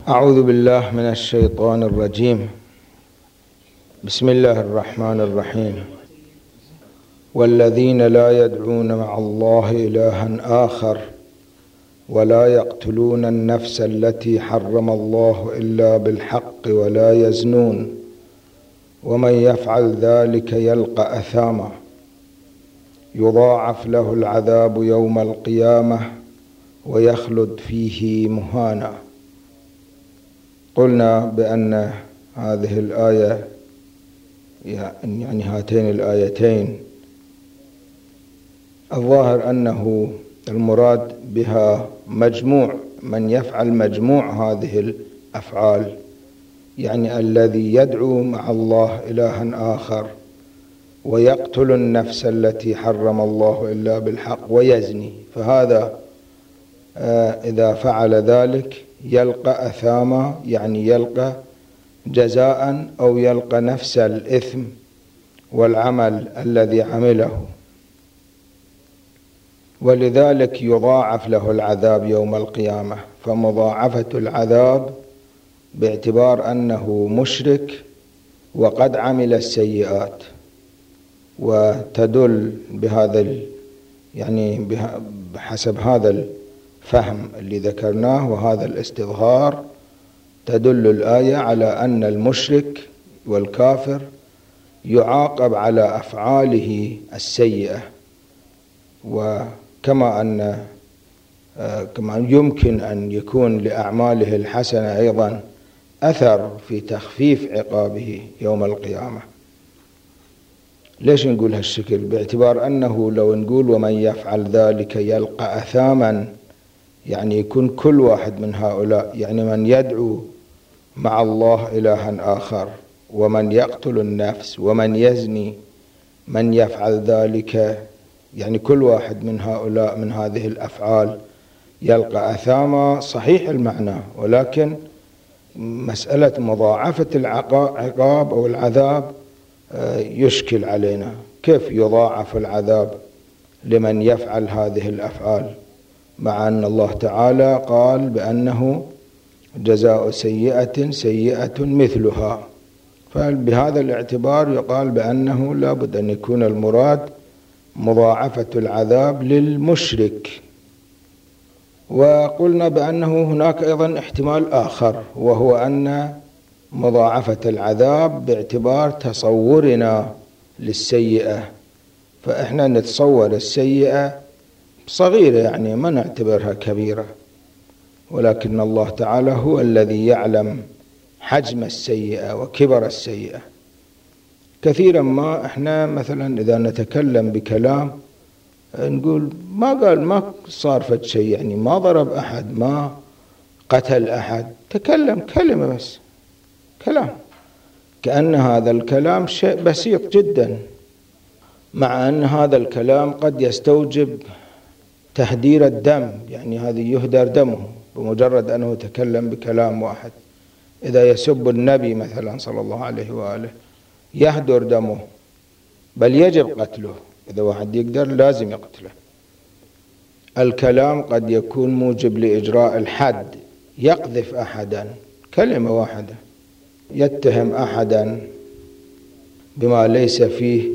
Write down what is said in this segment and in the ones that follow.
أعوذ بالله من الشيطان الرجيم. بسم الله الرحمن الرحيم. والذين لا يدعون مع الله إلها آخر ولا يقتلون النفس التي حرم الله إلا بالحق ولا يزنون ومن يفعل ذلك يلقى أثاما يضاعف له العذاب يوم القيامة ويخلد فيه مهانا. قلنا بأن هذه الآية يعني هاتين الآيتين الظاهر أنه المراد بها مجموع من يفعل مجموع هذه الأفعال، يعني الذي يدعو مع الله إلها آخر ويقتل النفس التي حرم الله إلا بالحق ويزني، فهذا إذا فعل ذلك يلقى أثاما، يعني يلقى جزاء أو يلقى نفس الإثم والعمل الذي عمله، ولذلك يضاعف له العذاب يوم القيامة. فمضاعفة العذاب باعتبار أنه مشرك وقد عمل السيئات، وتدل بهذا يعني بحسب هذا الفهم اللي ذكرناه وهذا الاستظهار تدل الآية على أن المشرك والكافر يعاقب على أفعاله السيئة، وكما أن يمكن أن يكون لأعماله الحسنة أيضا أثر في تخفيف عقابه يوم القيامة. ليش نقول هالشكل؟ باعتبار أنه لو نقول ومن يفعل ذلك يلقى أثاما، يعني يكون كل واحد من هؤلاء، يعني من يدعو مع الله إلها آخر ومن يقتل النفس ومن يزني، من يفعل ذلك يعني كل واحد من هؤلاء من هذه الأفعال يلقى أثاما صحيح المعنى، ولكن مسألة مضاعفة العقاب أو العذاب يشكل علينا. كيف يضاعف العذاب لمن يفعل هذه الأفعال، مع أن الله تعالى قال بأنه جزاء سيئة سيئة مثلها؟ فبهذا الاعتبار يقال بأنه لا بد أن يكون المراد مضاعفة العذاب للمشرك. وقلنا بأنه هناك أيضا احتمال آخر، وهو أن مضاعفة العذاب باعتبار تصورنا للسيئة، فإحنا نتصور السيئة صغيرة يعني ما نعتبرها كبيرة، ولكن الله تعالى هو الذي يعلم حجم السيئة وكبر السيئة. كثيرا ما احنا مثلا إذا نتكلم بكلام نقول ما صار فد شيء، يعني ما ضرب أحد، ما قتل أحد، تكلم كلمة بس، كلام، كأن هذا الكلام شيء بسيط جدا، مع أن هذا الكلام قد يستوجب تهدير الدم، يعني هذه يهدر دمه بمجرد أنه تكلم بكلام واحد. إذا يسب النبي مثلا صلى الله عليه وآله يهدر دمه، بل يجب قتله، إذا واحد يقدر لازم يقتله. الكلام قد يكون موجب لإجراء الحد، يقذف أحدا كلمة واحدة، يتهم أحدا بما ليس فيه،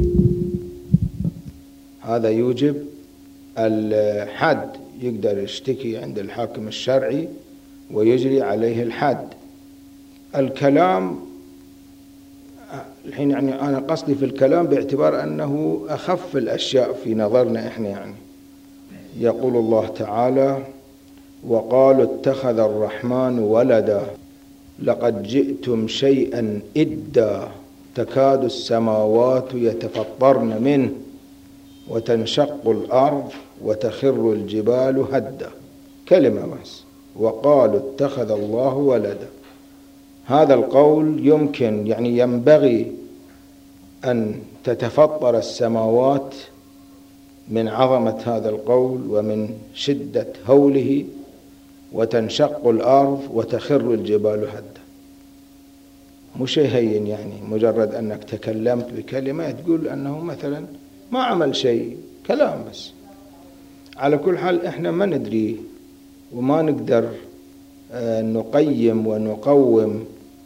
هذا يوجب الحد، يقدر يشتكي عند الحاكم الشرعي ويجري عليه الحد. الكلام الحين يعني أنا قصدي في الكلام باعتبار أنه أخف الأشياء في نظرنا إحنا، يعني يقول الله تعالى وقالوا اتخذ الرحمن ولدا لقد جئتم شيئا إدا تكاد السماوات يتفطرن منه وتنشق الأرض وتخر الجبال هدا. كلمة بس، وقالوا اتخذ الله ولدا. هذا القول يمكن يعني ينبغي أن تتفطر السماوات من عظمة هذا القول ومن شدة هوله، وتنشق الأرض وتخر الجبال هدا. مش هين يعني مجرد أنك تكلمت بكلمة تقول أنه مثلا ما عمل شيء، كلام بس. على كل حال إحنا ما ندري وما نقدر نقيم ونقوم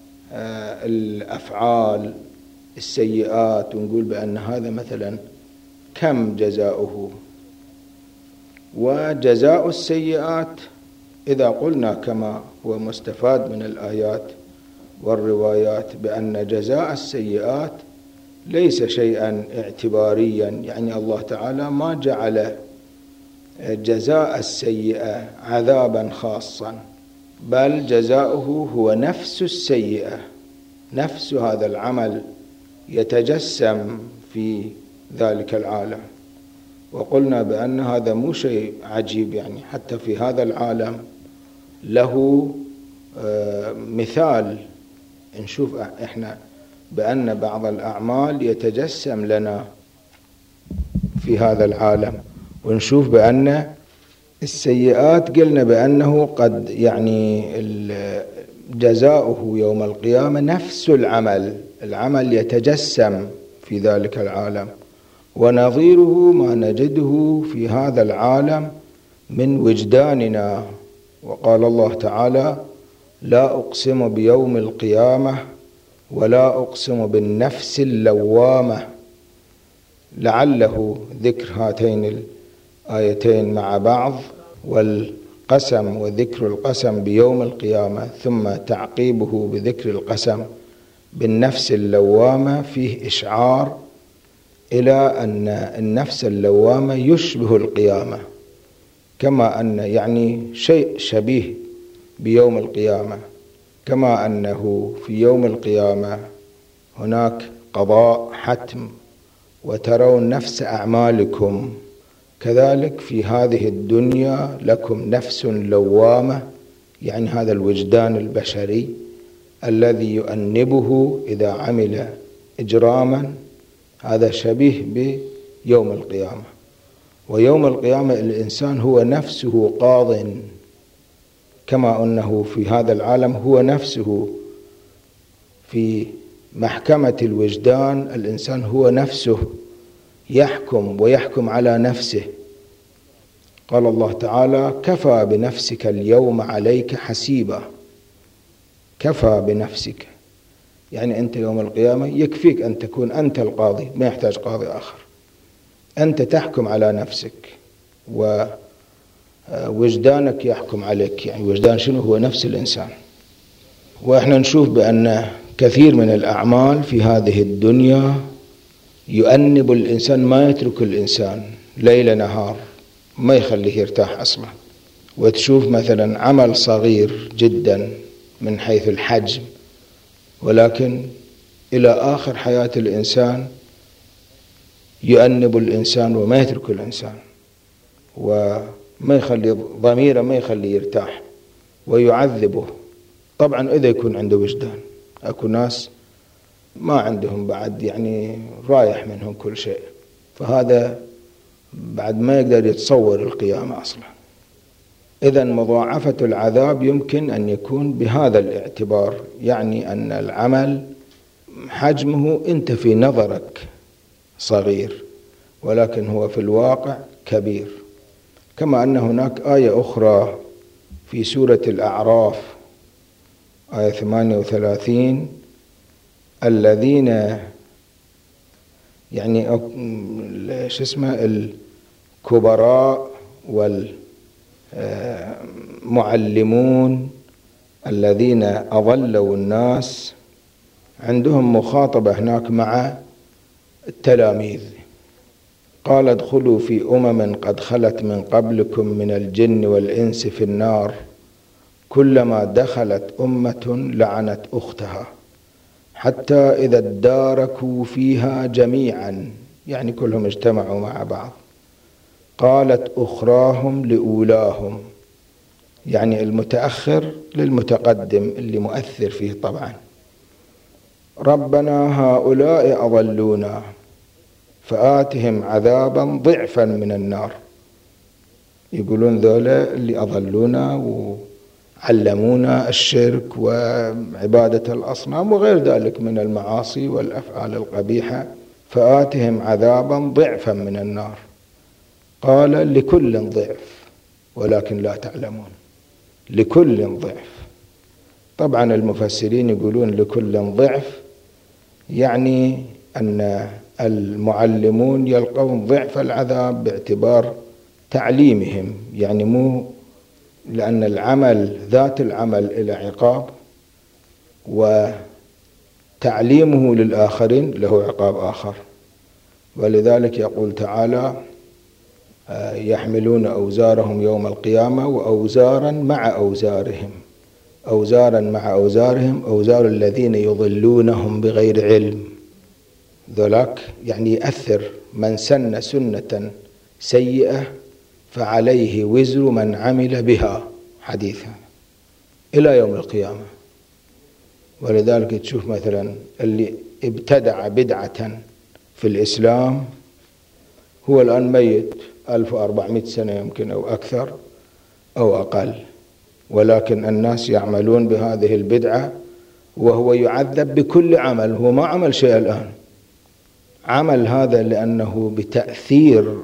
الأفعال السيئات ونقول بأن هذا مثلا كم جزاؤه. وجزاء السيئات إذا قلنا كما هو مستفاد من الآيات والروايات بأن جزاء السيئات ليس شيئا اعتباريا، يعني الله تعالى ما جعل جزاء السيئة عذابا خاصا، بل جزاؤه هو نفس السيئة، نفس هذا العمل يتجسم في ذلك العالم. وقلنا بأن هذا مو شيء عجيب، يعني حتى في هذا العالم له مثال. نشوف إحنا بأن بعض الأعمال يتجسم لنا في هذا العالم، ونشوف بأن السيئات قلنا بأنه قد يعني جزاؤه يوم القيامة نفس العمل يتجسم في ذلك العالم، ونظيره ما نجده في هذا العالم من وجداننا. وقال الله تعالى: لا أقسم بيوم القيامة ولا أقسم بالنفس اللوامة. لعله ذكر هاتين الآيتين مع بعض، والقسم وذكر القسم بيوم القيامة ثم تعقيبه بذكر القسم بالنفس اللوامة فيه إشعار إلى أن النفس اللوامة يشبه القيامة، كما أن يعني شيء شبيه بيوم القيامة، كما أنه في يوم القيامة هناك قضاء حتم وترون نفس أعمالكم، كذلك في هذه الدنيا لكم نفس لوامة، يعني هذا الوجدان البشري الذي يؤنبه إذا عمل إجراما، هذا شبيه بيوم القيامة. ويوم القيامة الإنسان هو نفسه قاضٍ، كما أنه في هذا العالم هو نفسه في محكمة الوجدان، الإنسان هو نفسه يحكم ويحكم على نفسه. قال الله تعالى: كفى بنفسك اليوم عليك حسيبا. كفى بنفسك، يعني أنت يوم القيامة يكفيك أن تكون أنت القاضي، ما يحتاج قاضي آخر، أنت تحكم على نفسك ووجدانك يحكم عليك. يعني وجدان شنو؟ هو نفس الإنسان. وإحنا نشوف بأن كثير من الأعمال في هذه الدنيا يؤنب الإنسان، ما يترك الإنسان ليل نهار، ما يخليه يرتاح أصلا. وتشوف مثلا عمل صغير جدا من حيث الحجم، ولكن إلى آخر حياة الإنسان يؤنب الإنسان وما يترك الإنسان، وما يخلي ضميره ما يخليه يرتاح ويعذبه. طبعا إذا يكون عنده وجدان، أكو ناس ما عندهم بعد، يعني رايح منهم كل شيء، فهذا بعد ما يقدر يتصور القيامة أصلا. إذن مضاعفة العذاب يمكن أن يكون بهذا الاعتبار، يعني أن العمل حجمه أنت في نظرك صغير، ولكن هو في الواقع كبير. كما أن هناك آية أخرى في سورة الأعراف آية 38: الذين يعني الكبراء والمعلمون الذين أضلوا الناس، عندهم مخاطبة هناك مع التلاميذ. قال: ادخلوا في قد خلت من قبلكم من الجن والإنس في النار، كلما دخلت أمة لعنت أختها حتى إذا اداركوا فيها جميعا، يعني كلهم اجتمعوا مع بعض، قالت أخراهم لأولاهم، يعني المتأخر للمتقدم اللي مؤثر فيه طبعا: ربنا هؤلاء أضلونا فآتهم عذابا ضعفا من النار. يقولون ذولا اللي أضلونا وعلمونا الشرك وعبادة الأصنام وغير ذلك من المعاصي والأفعال القبيحة، فآتهم عذابا ضعفا من النار. قال: لكل ضعف ولكن لا تعلمون. لكل ضعف، طبعا المفسرين يقولون لكل ضعف، يعني أن المعلمون يلقون ضعف العذاب باعتبار تعليمهم، يعني مو لأن العمل ذات العمل إلى عقاب، وتعليمه للآخرين له عقاب آخر. ولذلك يقول تعالى: يحملون أوزارهم يوم القيامة وأوزارا مع أوزارهم، أوزارا مع أوزارهم، أوزار الذين يضلونهم بغير علم. ذلك يعني يأثر من سن سنة سيئة فعليه وزر من عمل بها حديثا إلى يوم القيامة. ولذلك تشوف مثلا اللي ابتدع بدعة في الإسلام هو الآن ميت 1400 سنة يمكن أو أكثر أو أقل، ولكن الناس يعملون بهذه البدعة وهو يعذب بكل عمل. هو ما عمل شيء الآن، عمل هذا لأنه بتأثير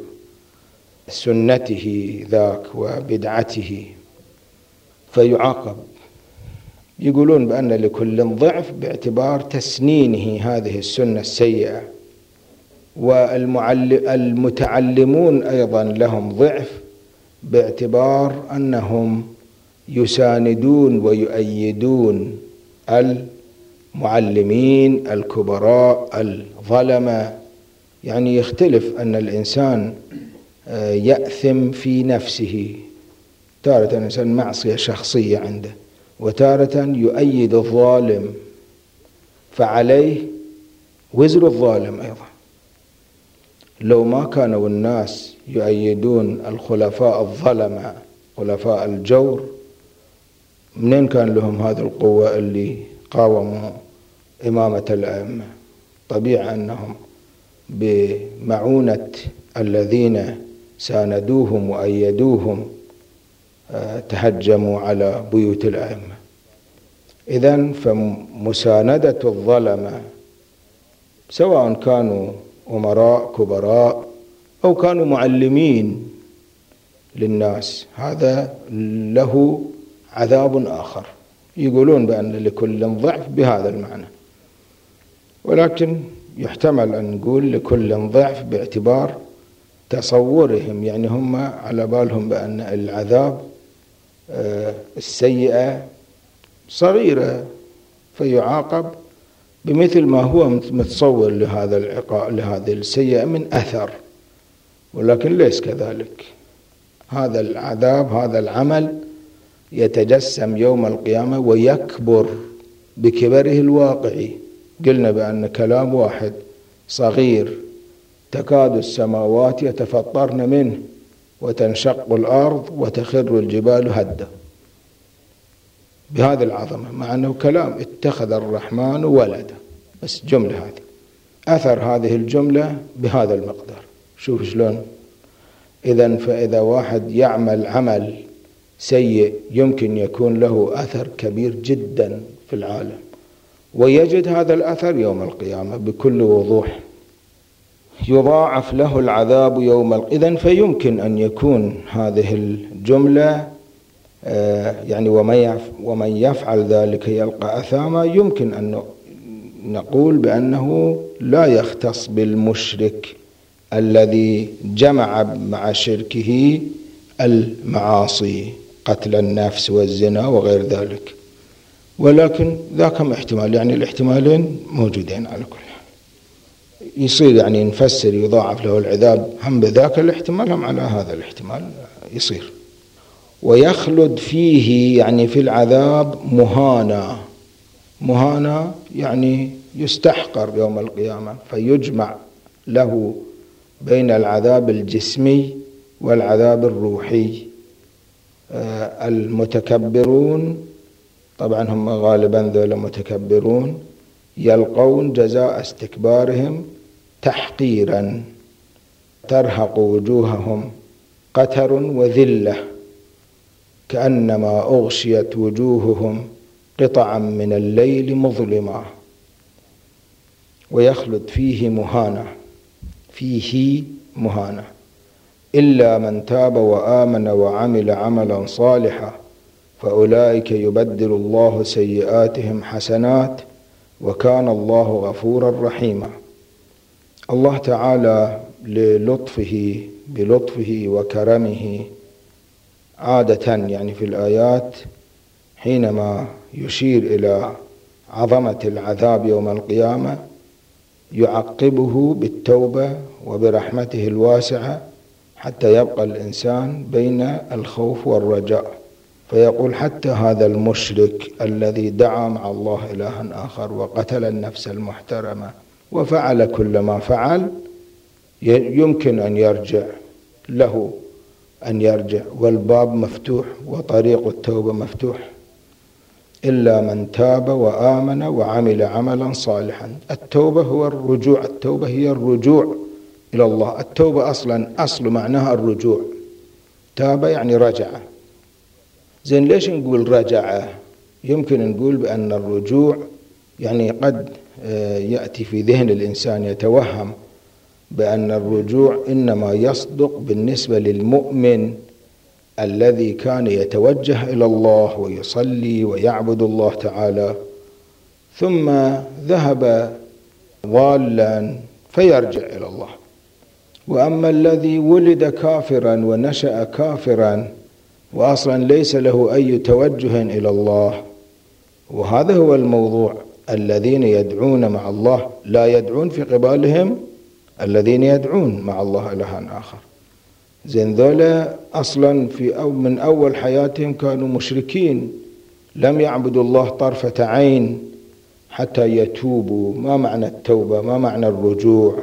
سنته ذاك وبدعته فيعاقب. يقولون بأن لكل ضعف باعتبار تسنينه هذه السنة السيئة، والمتعلمون أيضا لهم ضعف باعتبار أنهم يساندون ويؤيدون المعلمين الكبراء الظلمة. يعني يختلف أن الإنسان يأثم في نفسه، تارة الإنسان معصية شخصية عنده، وتارة يؤيد الظالم فعليه وزر الظالم أيضا. لو ما كانوا الناس يؤيدون الخلفاء الظلمة خلفاء الجور، منين كان لهم هذه القوة اللي قاوموا إمامة الأئمة؟ طبيعي أنهم بمعونة الذين ساندوهم وأيدوهم تهجموا على بيوت الأئمة. إذن فمساندة الظلمة سواء كانوا أمراء كبراء أو كانوا معلمين للناس، هذا له عذاب آخر. يقولون بأن لكل ضعف بهذا المعنى، ولكن يحتمل أن نقول لكل ضعف باعتبار تصورهم، يعني هم على بالهم بأن العذاب السيئة صغيرة فيعاقب بمثل ما هو متصور لهذا العقاب لهذه السيئة من أثر، ولكن ليس كذلك. هذا العذاب هذا العمل يتجسم يوم القيامة ويكبر بكبره الواقعي. قلنا بأن كلام واحد صغير تكاد السماوات يتفطرن منه وتنشق الأرض وتخر الجبال هدا، بهذه العظمة، مع أنه كلام اتخذ الرحمن ولدا، بس جملة هذه أثر هذه الجملة بهذا المقدار. شوف شلون. إذن فإذا واحد يعمل عمل سيء يمكن يكون له أثر كبير جدا في العالم، ويجد هذا الأثر يوم القيامة بكل وضوح، يضاعف له العذاب يوم إذن فيمكن أن يكون هذه الجملة يعني ومن يفعل ذلك يلقى أثاما، يمكن أن نقول بأنه لا يختص بالمشرك الذي جمع مع شركه المعاصي قتل النفس والزنا وغير ذلك، ولكن ذاكم احتمال، يعني الاحتمالين موجودين على كل حال. يصير يعني نفسر يضاعف له العذاب هم بذاك الاحتمال هم على هذا الاحتمال يصير. ويخلد فيه يعني في العذاب مهانا يعني يستحقر يوم القيامة، فيجمع له بين العذاب الجسمي والعذاب الروحي. المتكبرون طبعا هم غالبا ذولا متكبرون يلقون جزاء استكبارهم تحقيرا، ترهق وجوههم قتر وذلة كأنما أغشيت وجوههم قطعا من الليل مظلما. ويخلد فيه مهانة إلا من تاب وآمن وعمل عملا صالحا فأولئك يبدل الله سيئاتهم حسنات وكان الله غفورا رحيما. الله تعالى بلطفه وكرمه عادة يعني في الآيات حينما يشير إلى عظمة العذاب يوم القيامة يعقبه بالتوبة وبرحمته الواسعة حتى يبقى الإنسان بين الخوف والرجاء، فيقول حتى هذا المشرك الذي دعا مع الله إلها آخر وقتل النفس المحترمة وفعل كل ما فعل يمكن أن يرجع، له أن يرجع، والباب مفتوح وطريق التوبة مفتوح، إلا من تاب وآمن وعمل عملا صالحا. التوبة هو الرجوع، التوبة هي الرجوع إلى الله. التوبة أصل معناها الرجوع، تاب يعني رجع. زين ليش نقول رجع؟ يمكن نقول بأن الرجوع يعني قد يأتي في ذهن الإنسان يتوهم بأن الرجوع إنما يصدق بالنسبة للمؤمن الذي كان يتوجه إلى الله ويصلي ويعبد الله تعالى ثم ذهب ضالا فيرجع إلى الله. وأما الذي ولد كافرا ونشأ كافرا وأصلا ليس له أي توجه إلى الله، وهذا هو الموضوع. الذين يدعون مع الله لا يدعون في قبالهم الذين يدعون مع الله إلها آخر. زين ذولا أصلا من أول حياتهم كانوا مشركين، لم يعبدوا الله طرفة عين حتى يتوبوا. ما معنى التوبة؟ ما معنى الرجوع؟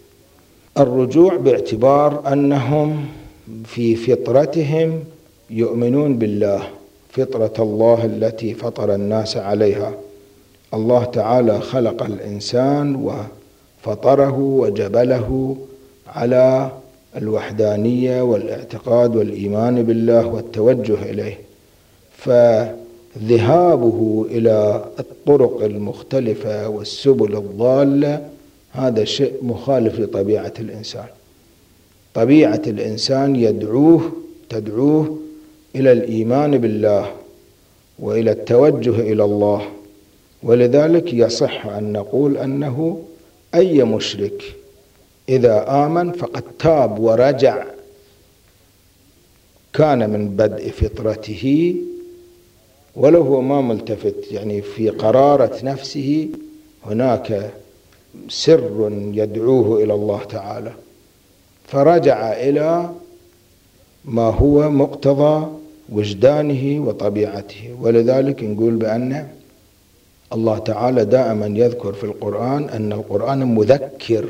الرجوع باعتبار أنهم في فطرتهم يؤمنون بالله، فطرة الله التي فطر الناس عليها. الله تعالى خلق الإنسان وفطره وجبله على الوحدانية والاعتقاد والإيمان بالله والتوجه إليه، فذهابه إلى الطرق المختلفة والسبل الضالة هذا شيء مخالف لطبيعة الإنسان. طبيعة الإنسان تدعوه إلى الإيمان بالله وإلى التوجه إلى الله. ولذلك يصح أن نقول أنه أي مشرك إذا آمن فقد تاب ورجع، كان من بدء فطرته ولو هو ما ملتفت، يعني في قرارة نفسه هناك سر يدعوه إلى الله تعالى، فرجع إلى ما هو مقتضى وجدانه وطبيعته. ولذلك نقول بأن الله تعالى دائما يذكر في القرآن أن القرآن مذكر،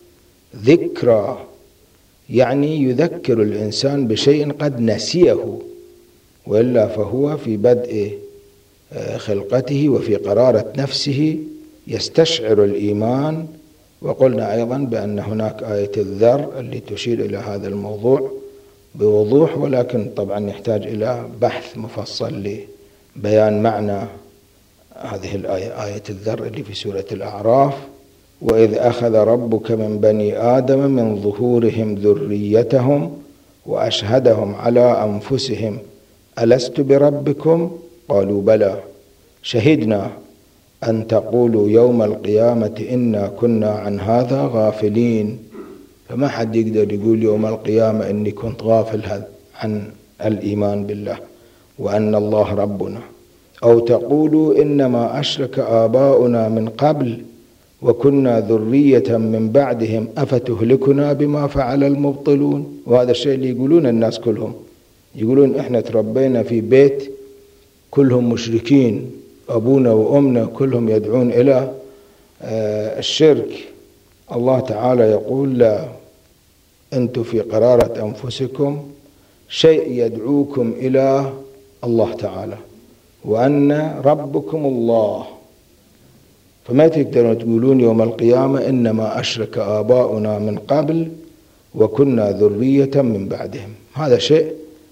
ذكرى يعني يذكر الإنسان بشيء قد نسيه، وإلا فهو في بدء خلقته وفي قرارة نفسه يستشعر الإيمان. وقلنا أيضا بأن هناك آية الذر اللي تشير إلى هذا الموضوع بوضوح، ولكن طبعا يحتاج إلى بحث مفصل لبيان معنى هذه الآية، آية الذر اللي في سورة الأعراف: وإذ أخذ ربك من بني آدم من ظهورهم ذريتهم وأشهدهم على أنفسهم ألست بربكم قالوا بلى شهدنا أن تقولوا يوم القيامة إنا كنا عن هذا غافلين. فما حد يقدر يقول يوم القيامة إني كنت غافل عن الإيمان بالله وأن الله ربنا، أو تقولوا إنما أشرك آباؤنا من قبل وكنا ذرية من بعدهم أفتهلكنا بما فعل المبطلون. وهذا الشيء اللي يقولون الناس كلهم، يقولون إحنا تربينا في بيت كلهم مشركين، أبونا وأمنا كلهم يدعون إلى الشرك. الله تعالى يقول لا، أنتم في قرارة أنفسكم شيء يدعوكم إلى الله تعالى وأن ربكم الله، فما تقدرون تقولون يوم القيامة إنما أشرك آباؤنا من قبل وكنا ذرية من بعدهم. هذا شيء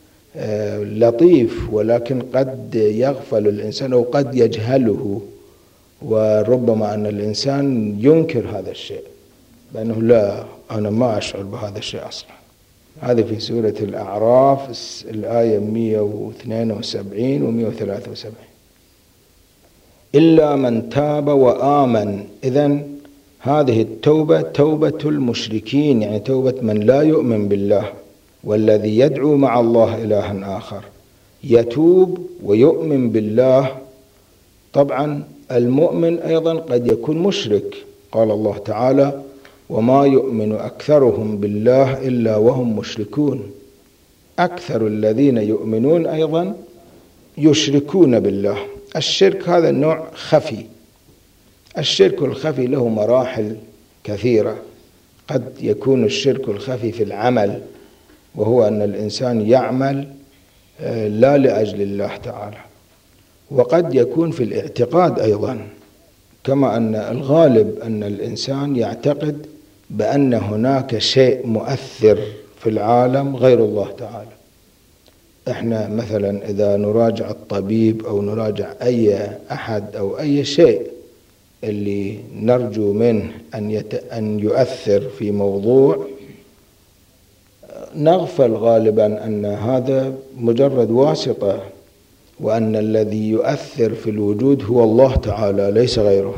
لطيف، ولكن قد يغفل الإنسان أو قد يجهله، وربما أن الإنسان ينكر هذا الشيء بأنه لا، أنا ما أشعر بهذا الشيء أصلا. هذه في سورة الأعراف الآية 172 و 173. إلا من تاب وآمن. إذن هذه التوبة توبة المشركين، يعني توبة من لا يؤمن بالله والذي يدعو مع الله إلها آخر، يتوب ويؤمن بالله. طبعا المؤمن أيضا قد يكون مشرك، قال الله تعالى: وما يؤمن أكثرهم بالله إلا وهم مشركون. أكثر الذين يؤمنون أيضا يشركون بالله. الشرك هذا النوع خفي. الشرك الخفي له مراحل كثيرة. قد يكون الشرك الخفي في العمل، وهو أن الإنسان يعمل لا لأجل الله تعالى. وقد يكون في الاعتقاد أيضا، كما أن الغالب أن الإنسان يعتقد بأن هناك شيء مؤثر في العالم غير الله تعالى. احنا مثلا إذا نراجع الطبيب أو نراجع أي أحد أو أي شيء اللي نرجو منه أن يؤثر في موضوع، نغفل غالبا أن هذا مجرد واسطة، وأن الذي يؤثر في الوجود هو الله تعالى ليس غيره.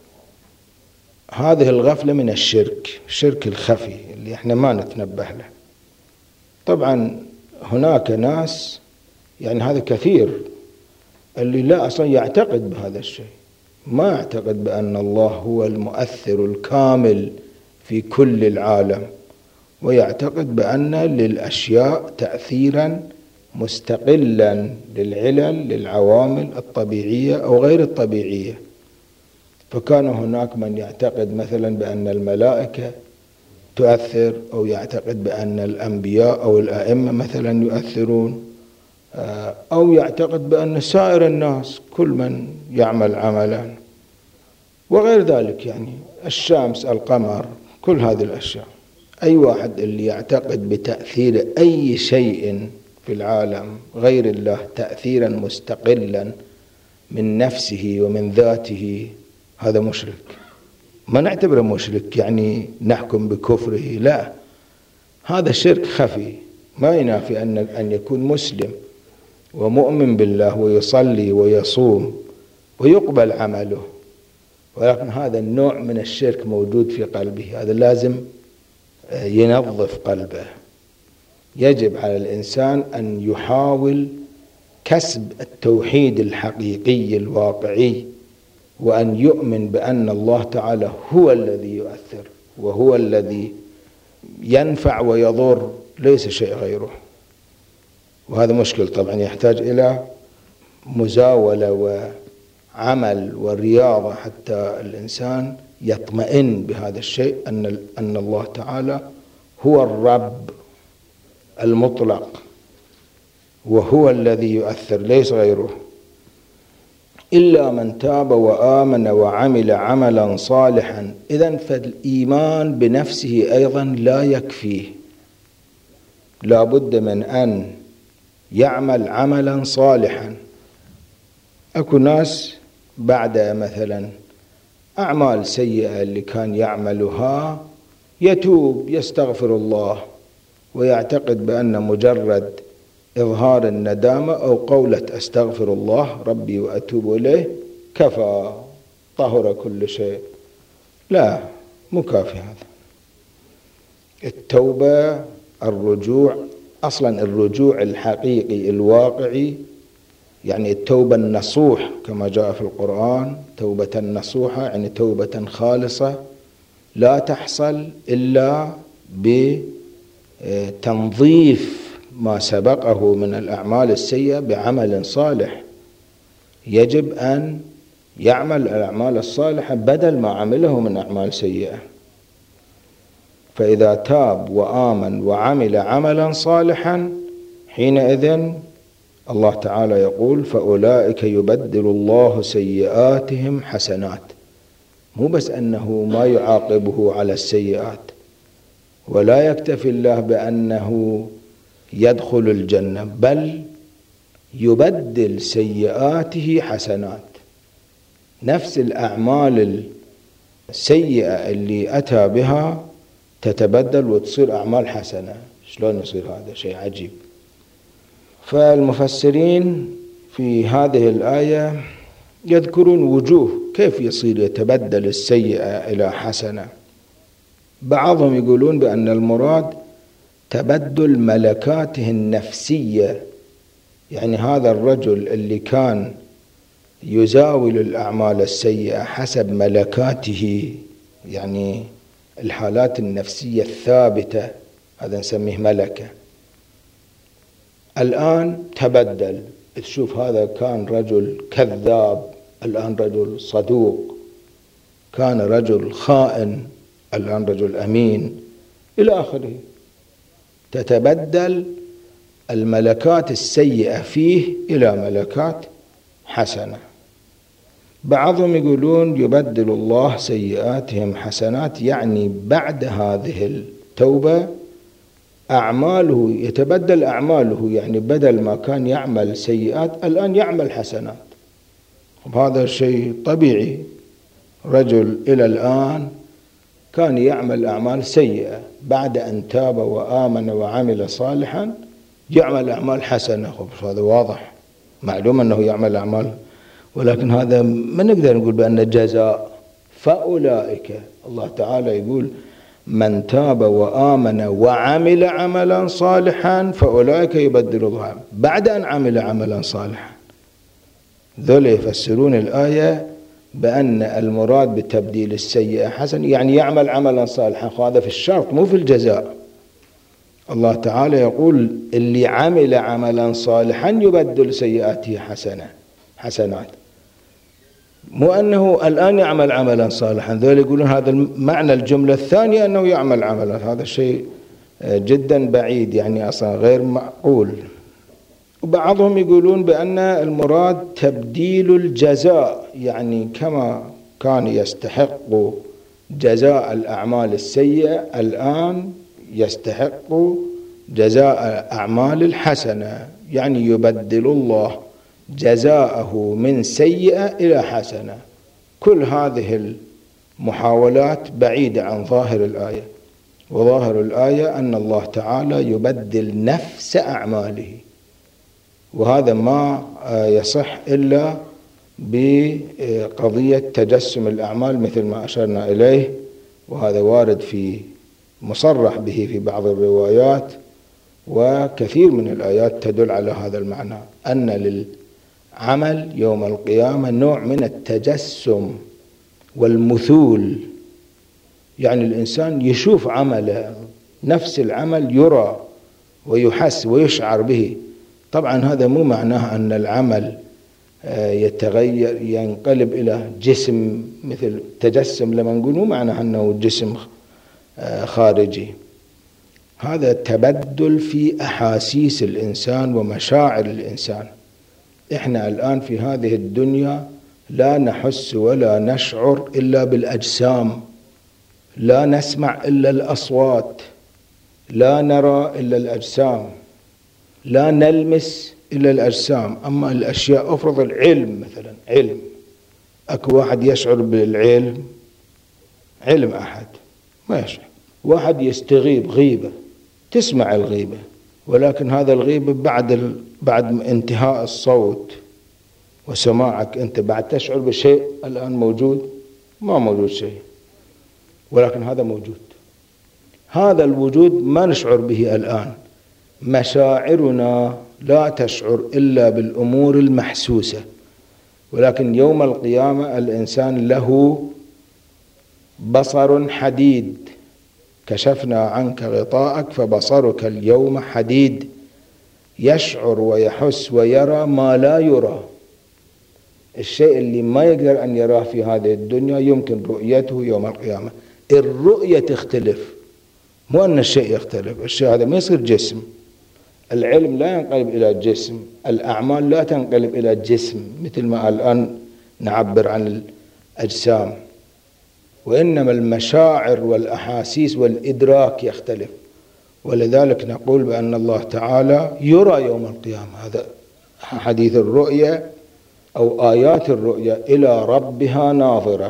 هذه الغفلة من الشرك الخفي اللي احنا ما نتنبه له. طبعا هناك ناس، يعني هذا كثير، اللي لا أصلا يعتقد بهذا الشيء، ما يعتقد بأن الله هو المؤثر الكامل في كل العالم، ويعتقد بأن للأشياء تأثيرا مستقلا للعلل، للعوامل الطبيعية أو غير الطبيعية. فكان هناك من يعتقد مثلا بأن الملائكة تؤثر، أو يعتقد بأن الأنبياء أو الأئمة مثلا يؤثرون، أو يعتقد بأن سائر الناس كل من يعمل عملا وغير ذلك، يعني الشمس، القمر، كل هذه الأشياء. أي واحد اللي يعتقد بتأثير أي شيء في العالم غير الله تأثيرا مستقلا من نفسه ومن ذاته، هذا مشرك. ما نعتبره مشرك يعني نحكم بكفره، لا، هذا شرك خفي. ما ينافي أن يكون مسلم ومؤمن بالله ويصلي ويصوم ويقبل عمله، ولكن هذا النوع من الشرك موجود في قلبه. هذا لازم ينظف قلبه. يجب على الإنسان أن يحاول كسب التوحيد الحقيقي الواقعي، وأن يؤمن بأن الله تعالى هو الذي يؤثر وهو الذي ينفع ويضر، ليس شيء غيره. وهذا مشكل طبعا يحتاج إلى مزاولة وعمل ورياضة حتى الإنسان يطمئن بهذا الشيء، أن الله تعالى هو الرب المطلق وهو الذي يؤثر ليس غيره. إلا من تاب وآمن وعمل عملا صالحا. إذن فالإيمان بنفسه أيضا لا يكفيه، لا بد من أن يعمل عملا صالحا. أكو ناس بعد مثلا أعمال سيئة اللي كان يعملها يتوب، يستغفر الله، ويعتقد بأن مجرد إظهار الندامة أو قولة أستغفر الله ربي وأتوب إليه كفى، طهر كل شيء. لا، مو كافي هذا. التوبة الرجوع، أصلا الرجوع الحقيقي الواقعي، يعني التوبة النصوح كما جاء في القرآن، توبة نصوحة يعني توبة خالصة، لا تحصل إلا بتنظيف ما سبقه من الأعمال السيئة بعمل صالح. يجب أن يعمل الأعمال الصالحة بدل ما عمله من أعمال سيئة. فإذا تاب وآمن وعمل عملا صالحا، حينئذ الله تعالى يقول فأولئك يبدل الله سيئاتهم حسنات. مو بس أنه ما يعاقبه على السيئات، ولا يكتفي الله بأنه يدخل الجنة، بل يبدل سيئاته حسنات. نفس الأعمال السيئة اللي أتى بها تتبدل وتصير أعمال حسنة. شلون يصير هذا؟ شيء عجيب. فالمفسرين في هذه الآية يذكرون وجوه كيف يصير يتبدل السيئة إلى حسنة. بعضهم يقولون بأن المراد تبدل ملكاته النفسية، يعني هذا الرجل اللي كان يزاول الأعمال السيئة حسب ملكاته، يعني الحالات النفسية الثابتة، هذا نسميه ملكة، الآن تبدل. تشوف هذا كان رجل كذاب، الآن رجل صدوق، كان رجل خائن، الآن رجل أمين، إلى آخره. تتبدل الملكات السيئة فيه إلى ملكات حسنة. بعضهم يقولون يبدل الله سيئاتهم حسنات، يعني بعد هذه التوبة أعماله يتبدل أعماله، يعني بدل ما كان يعمل سيئات الآن يعمل حسنات. هذا شيء طبيعي. رجل إلى الآن كان يعمل أعمال سيئة، بعد أن تاب وآمن وعمل صالحا يعمل أعمال حسنة. هذا واضح معلوم أنه يعمل أعمال، ولكن هذا ما نقدر نقول بأن جزاء. فأولئك، الله تعالى يقول من تاب وآمن وعمل عملا صالحا فأولئك يبدل الله بعد أن عمل عملا صالحا. ذول يفسرون الآية بأن المراد بتبديل السيئة حسن، يعني يعمل عملا صالحا، هذا في الشرط مو في الجزاء. الله تعالى يقول اللي عمل عملا صالحا يبدل سيئاته حسنات، مو أنه الآن يعمل عملا صالحا. ذول يقولون هذا معنى الجملة الثانية أنه يعمل عملا، هذا شيء جدا بعيد، يعني أصلا غير معقول. وبعضهم يقولون بأن المراد تبديل الجزاء، يعني كما كان يستحق جزاء الأعمال السيئة الآن يستحق جزاء أعمال الحسنة، يعني يبدل الله جزاءه من سيئة إلى حسنة. كل هذه المحاولات بعيدة عن ظاهر الآية، وظاهر الآية أن الله تعالى يبدل نفس أعماله، وهذا ما يصح إلا بقضية تجسم الأعمال مثل ما أشرنا إليه، وهذا وارد في مصرح به في بعض الروايات، وكثير من الآيات تدل على هذا المعنى، أن للعمل يوم القيامة نوع من التجسم والمثول، يعني الإنسان يشوف عمله، نفس العمل يرى ويحس ويشعر به. طبعا هذا مو معناه أن العمل يتغير ينقلب إلى جسم، مثل تجسم لما نقول مو معناه أنه جسم خارجي، هذا تبدل في أحاسيس الإنسان ومشاعر الإنسان. إحنا الآن في هذه الدنيا لا نحس ولا نشعر إلا بالأجسام، لا نسمع إلا الأصوات، لا نرى إلا الأجسام، لا نلمس إلا الأجسام. أما الأشياء أفرض العلم مثلا، علم، أكو واحد يشعر بالعلم؟ علم أحد ما يشعر. واحد يستغيب غيبة، تسمع الغيبة، ولكن هذا الغيبة بعد انتهاء الصوت وسماعك أنت بعد تشعر بشيء الآن موجود؟ ما موجود شيء، ولكن هذا موجود. هذا الوجود ما نشعر به الآن. مشاعرنا لا تشعر إلا بالأمور المحسوسة، ولكن يوم القيامة الإنسان له بصر حديد، كشفنا عنك غطاءك فبصرك اليوم حديد، يشعر ويحس ويرى ما لا يرى. الشيء اللي ما يقدر أن يراه في هذه الدنيا يمكن رؤيته يوم القيامة. الرؤية تختلف، مو أن الشيء يختلف، الشيء هذا ما يصير جسم. العلم لا ينقلب إلى جسم، الأعمال لا تنقلب إلى جسم مثل ما الآن نعبر عن الأجسام، وإنما المشاعر والأحاسيس والإدراك يختلف. ولذلك نقول بأن الله تعالى يرى يوم القيامة. هذا حديث الرؤية أو آيات الرؤية، إلى ربها ناظرة،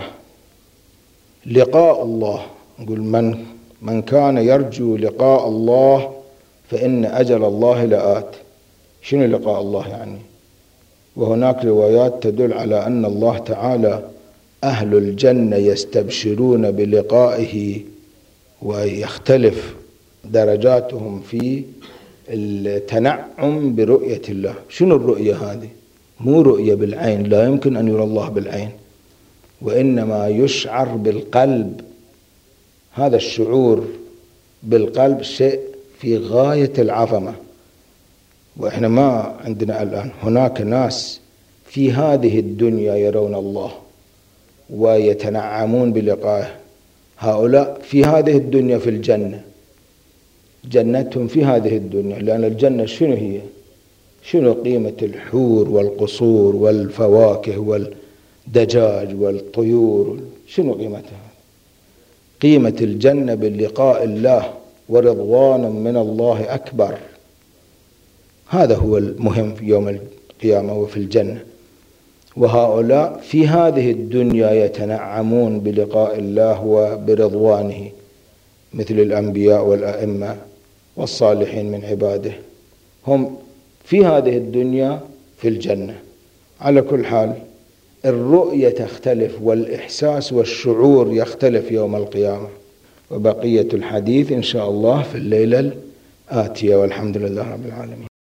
لقاء الله. نقول من كان يرجو لقاء الله فإن أجل الله لآت. شنو لقاء الله يعني؟ وهناك روايات تدل على أن الله تعالى أهل الجنة يستبشرون بلقائه ويختلف درجاتهم في التنعم برؤية الله. شنو الرؤية هذه؟ مو رؤية بالعين، لا يمكن أن يرى الله بالعين، وإنما يشعر بالقلب. هذا الشعور بالقلب شيء في غاية العظمة. وإحنا ما عندنا الآن، هناك ناس في هذه الدنيا يرون الله ويتنعمون بلقائه. هؤلاء في هذه الدنيا في الجنة، جنتهم في هذه الدنيا، لأن الجنة شنو هي؟ شنو قيمة الحور والقصور والفواكه والدجاج والطيور؟ شنو قيمتها؟ قيمة الجنة باللقاء الله ورضوان من الله أكبر. هذا هو المهم في يوم القيامة وفي الجنة. وهؤلاء في هذه الدنيا يتنعمون بلقاء الله وبرضوانه، مثل الأنبياء والأئمة والصالحين من عباده، هم في هذه الدنيا في الجنة. على كل حال الرؤية تختلف والإحساس والشعور يختلف يوم القيامة. وبقية الحديث إن شاء الله في الليلة الآتية، والحمد لله رب العالمين.